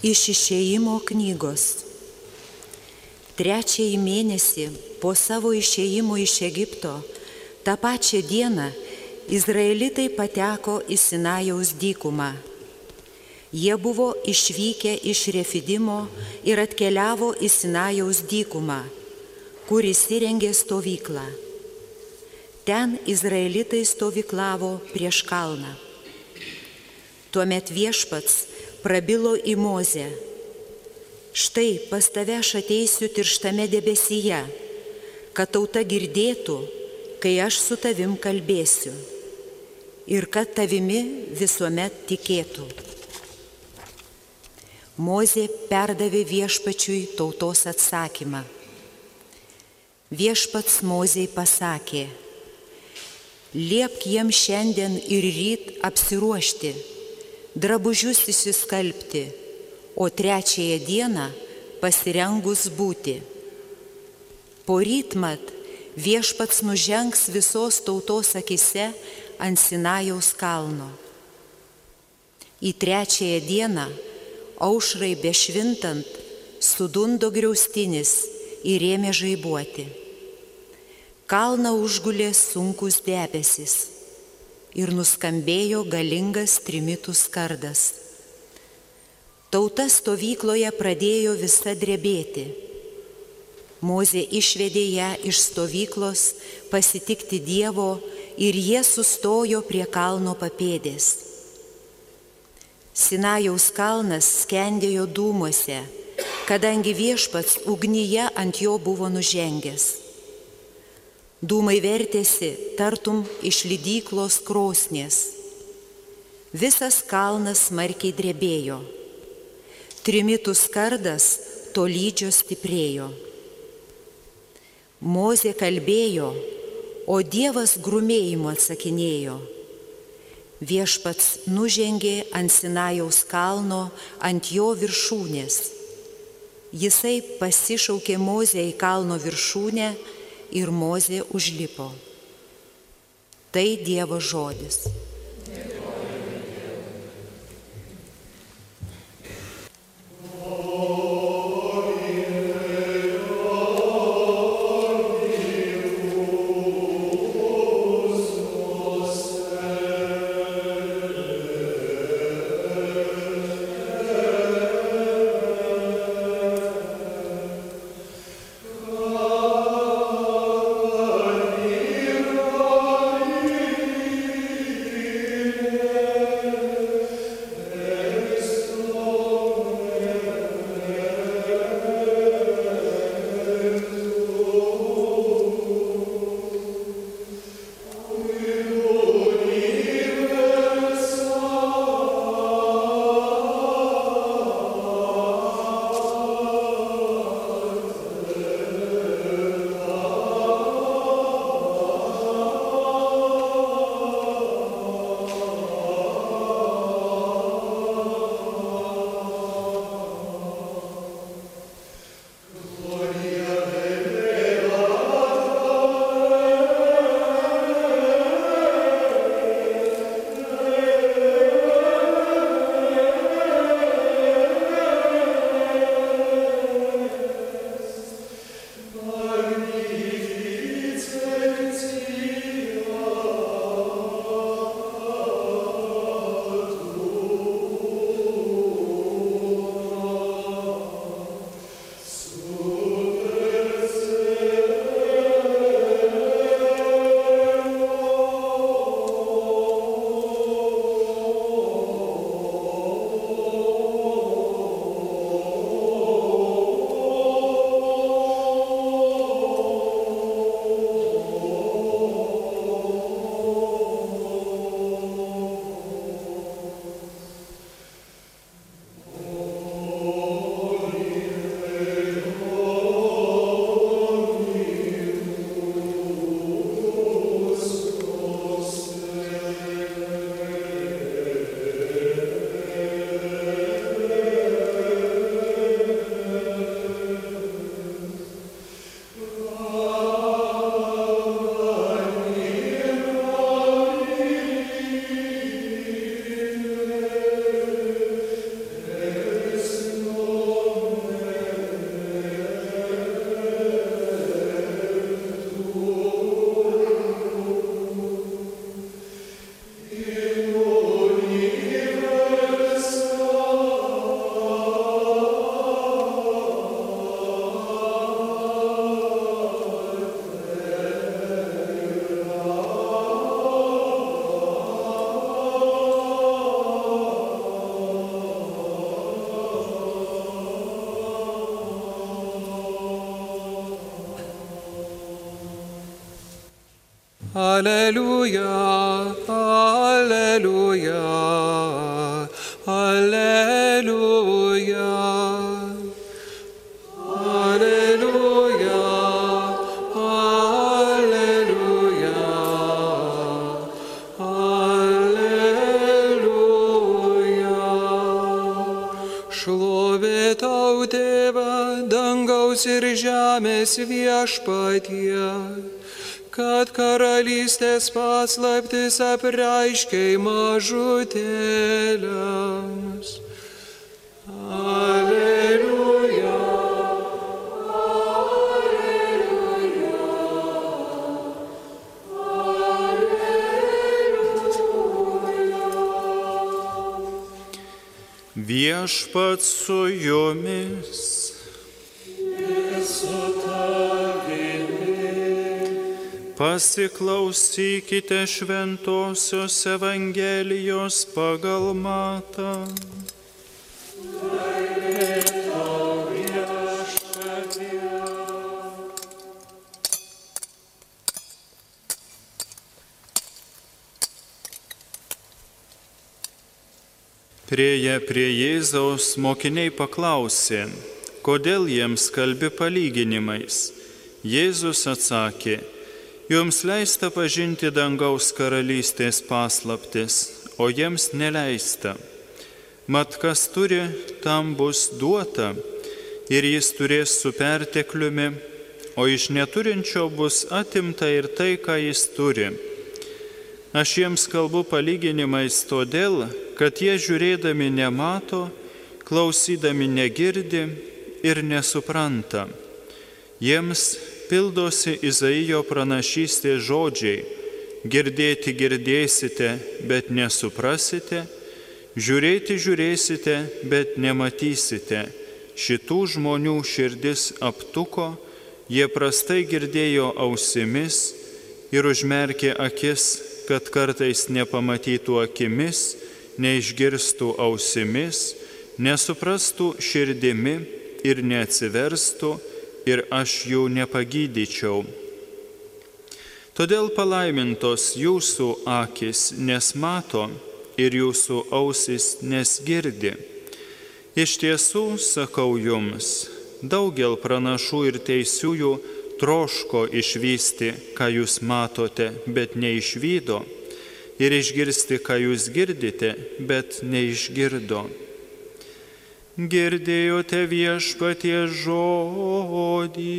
Iš Išėjimo knygos. Trečiąjį mėnesį po savo išėjimo iš Egipto, tą pačią dieną izraelitai pateko į Sinajaus dykumą. Jie buvo išvykę iš Refidimo ir atkeliavo į Sinajaus dykumą, kur įsirengė stovyklą. Ten izraelitai stovyklavo prieš kalną. Tuomet Viešpats prabilo į Mozę: štai pas tave aš ateisiu tirštame debesyje, kad tauta girdėtų, kai aš su tavim kalbėsiu, ir kad tavimi visuomet tikėtų. Mozė perdavė Viešpačiui tautos atsakymą. Viešpats Mozei pasakė: liepk jiems šiandien ir ryt apsiruošti, drabužius įsiskalbti, o trečiąją dieną pasirengus būti. Poryt mat Viešpats nužengs visos tautos akise ant Sinajaus kalno. Į trečiąją dieną, aušrai bešvintant, sudundo griaustinis ir ėmė žaibuoti. Kalną užgulė sunkus debesis ir nuskambėjo galingas trimitų skardas. Tauta stovykloje pradėjo visa drebėti. Mozė išvedė ją iš stovyklos pasitikti Dievo ir jie sustojo prie kalno papėdės. Sinajaus kalnas skendėjo dūmuose, kadangi Viešpats ugnyje ant jo buvo nužengęs. Dūmai vertėsi tartum iš lydyklos krosnies. Visas kalnas smarkiai drebėjo. Trimitų skardas tolydžio stiprėjo. Mozė kalbėjo, o Dievas grumėjimu atsakinėjo. Viešpats nužengė ant Sinajaus kalno, ant jo viršūnės. Jisai pasišaukė Mozę į kalno viršūnę ir Mozė užlipo. Tai Dievo žodis. Alleluja, alleluja, alleluja. Alleluja, alleluja, alleluja. Šlovė tau, Tėve, dangaus ir žemės viešpatie, kad karalystės paslaptis apreiškei mažutėliams. Alleluja, alleluja, alleluja. Viešpats su jumis. Pasiklausykite Šventosios Evangelijos pagal Matą. Priėję prie Jėzaus mokiniai paklausė, kodėl jiems kalbi palyginimais. Jėzus atsakė, jums leista pažinti dangaus karalystės paslaptis, o jiems neleista. Mat kas turi, tam bus duota, ir jis turės su pertekliumi, o iš neturinčio bus atimta ir tai, ką jis turi. Aš jiems kalbu palyginimais todėl, kad jie žiūrėdami nemato, klausydami negirdi ir nesupranta. Jiems pildosi Izaijo pranašystės žodžiai, girdėti girdėsite, bet nesuprasite, žiūrėti žiūrėsite, bet nematysite. Šitų žmonių širdis aptuko, jie prastai girdėjo ausimis ir užmerkė akis, kad kartais nepamatytų akimis, neišgirstų ausimis, nesuprastų širdimi ir neatsiverstų, ir aš jų nepagydyčiau. Todėl palaimintos jūsų akis, nes mato, ir jūsų ausis, nes girdi. Iš tiesų, sakau jums, daugel pranašų ir teisiųjų troško išvysti, ką jūs matote, bet neišvydo, ir išgirsti, ką jūs girdite, bet neišgirdo. Girdėjote Viešpaties žodį.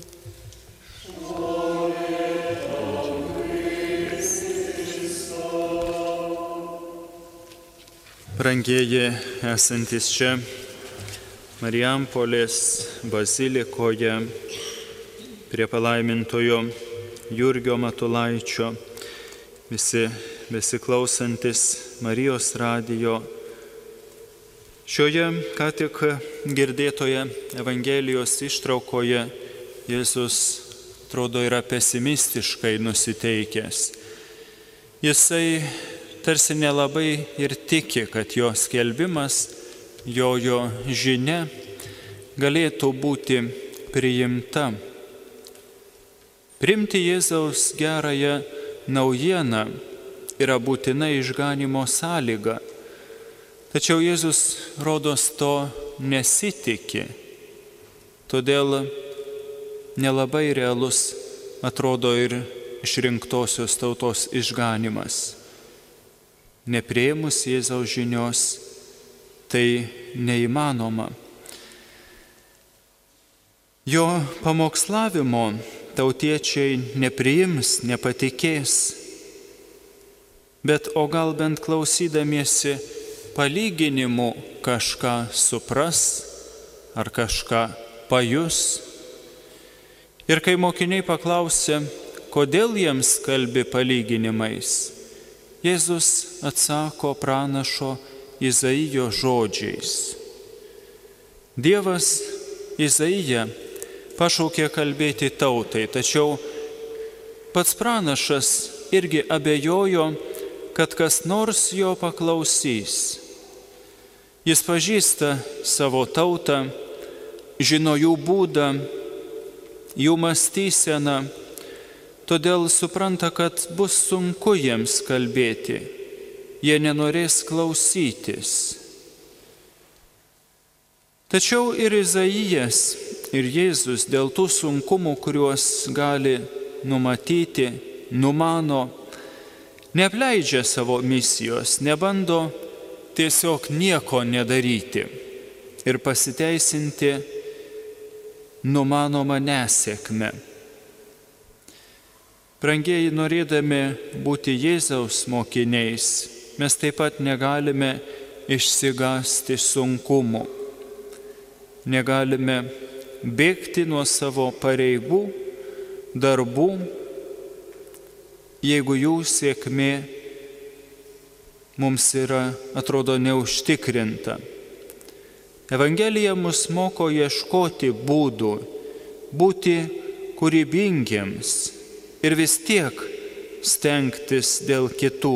Brangieji esantis čia Marijampolės bazilikoje prie palaimintojo Jurgio Matulaičio, visi besiklausantis Marijos radijo. Šioje ką tik girdėtoje Evangelijos ištraukoje Jėzus, atrodo, yra pesimistiškai nusiteikęs. Jisai tarsi nelabai ir tiki, kad jo skelbimas, jo žinia galėtų būti priimta. Priimti Jėzaus gerąją naujieną yra būtina išganymo sąlyga. Tačiau Jėzus rodos to nesitiki, todėl nelabai realus atrodo ir išrinktosios tautos išganymas. Nepriėmus Jėzaus žinios, tai neįmanoma. Jo pamokslavimo tautiečiai nepriims, nepatikės, bet o gal bent klausydamiesi palyginimų kažką supras ar kažką pajus. Ir kai mokiniai paklausė, kodėl jiems kalbi palyginimais, Jėzus atsako pranašo Izaijo žodžiais. Dievas Izaiją pašaukė kalbėti tautai, tačiau pats pranašas irgi abejojo, kad kas nors jo paklausys. Jis pažįsta savo tautą, žino jų būdą, jų mąstyseną, todėl supranta, kad bus sunku jiems kalbėti, jie nenorės klausytis. Tačiau ir Izaijas, ir Jėzus dėl tų sunkumų, kuriuos gali numatyti, numano, neapleidžia savo misijos, nebando tiesiog nieko nedaryti ir pasiteisinti numanomą nesėkmę. Brangieji, norėdami būti Jėzaus mokiniais, mes taip pat negalime išsigąsti sunkumų. Negalime bėgti nuo savo pareigų, darbų, jeigu jų sėkmė mums atrodo neužtikrinta. Evangelija mus moko ieškoti būdų, būti kūrybingiems ir vis tiek stengtis dėl kitų.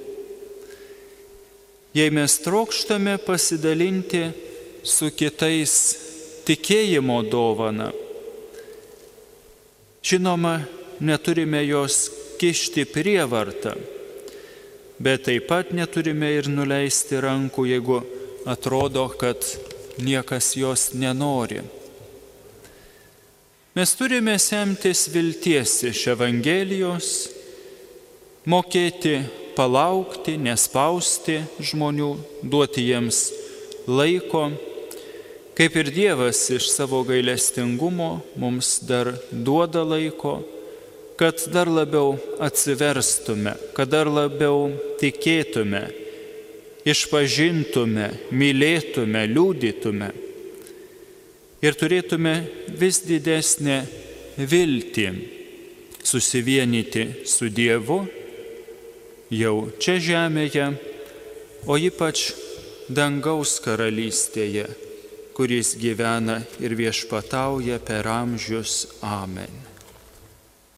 Jei mes trokštame pasidalinti su kitais tikėjimo dovana, žinoma, neturime jos kišti prievartą, bet taip pat neturime ir nuleisti rankų, jeigu atrodo, kad niekas jos nenori. Mes turime semtis vilties iš Evangelijos, mokėti palaukti, nespausti žmonių, duoti jiems laiko, kaip ir Dievas iš savo gailestingumo mums dar duoda laiko, kad dar labiau atsiverstume, kad dar labiau tikėtume, išpažintume, mylėtume, liudytume ir turėtume vis didesnę viltį susivienyti su Dievu jau čia žemėje, o ypač dangaus karalystėje, kuris gyvena ir viešpatauja per amžius. Amen.